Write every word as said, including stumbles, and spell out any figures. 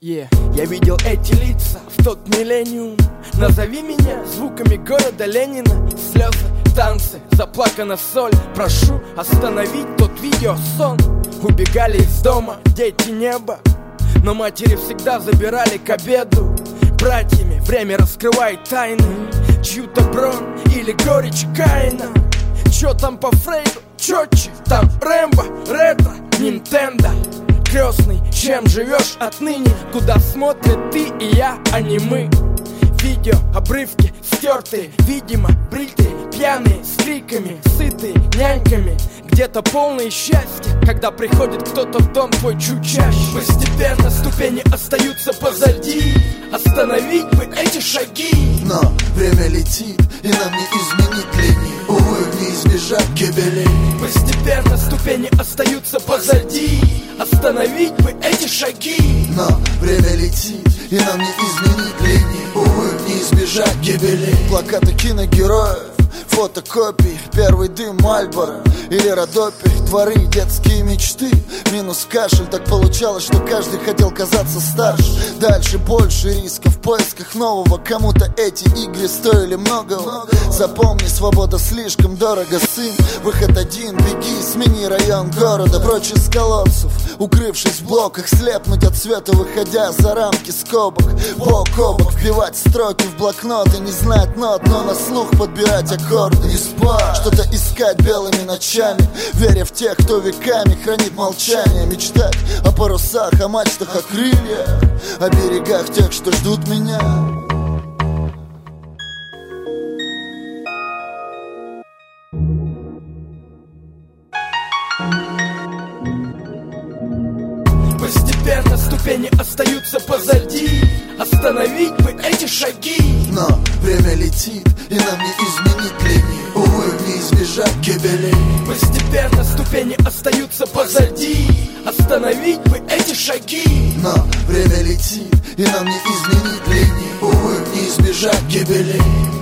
Yeah. Я видел эти лица в тот миллениум. Назови меня звуками города Ленина. Слезы, танцы, заплакана соль. Прошу остановить тот видеосон. Убегали из дома дети неба, но матери всегда забирали к обеду. Братьями время раскрывает тайны, чью-то бронь или горечь Каина. Чё там по Фрейду? Чётче, там Рэмбо, ретро, Нинтендо. Крестный, чем живешь отныне? Куда смотрят ты и я, а не мы? Видео, обрывки, стертые, видимо, бритые, пьяные, с криками, сытые, няньками. Где-то полное счастье, когда приходит кто-то в дом твой чуть чаще. Постепенно ступени остаются позади. Остановить бы эти шаги. Но время летит, и нам не изменить линии. Увы, не избежать гибели. Постепенно ступени остаются позади. Остановить бы эти шаги. Но время летит, и нам не изменить линии. Увы, не избежать гибели. Плакаты киногероев, фотокопии, первый дым Мальборо или Родопи, дворы, детские мечты, минус кашель. Так получалось, что каждый хотел казаться старше. Дальше больше рисков в поисках нового. Кому-то эти игры стоили многого. Запомни, свобода слишком дорого, сын. Выход один, беги, смени район города. Прочь из колодцев, укрывшись в блоках. Слепнуть от света, выходя за рамки скобок. Бок о бок, вбивать строки в блокноты. Не знать нот, но на слух подбирать аккорды. Не спать, что-то искать белыми ночами, веря в тех, кто веками хранит молчание. Мечтать о парусах, о мачтах, о крыльях, о берегах тех, что ждут меня. Постепенно ступени остаются позади. Остановить бы эти шаги. Но время летит, и нам не изменить линии. Увы, не избежать гибели. Постепенно ступени остаются позади. Остановить бы эти шаги. Но время летит, и нам не изменить линии. Увы, не избежать гибели.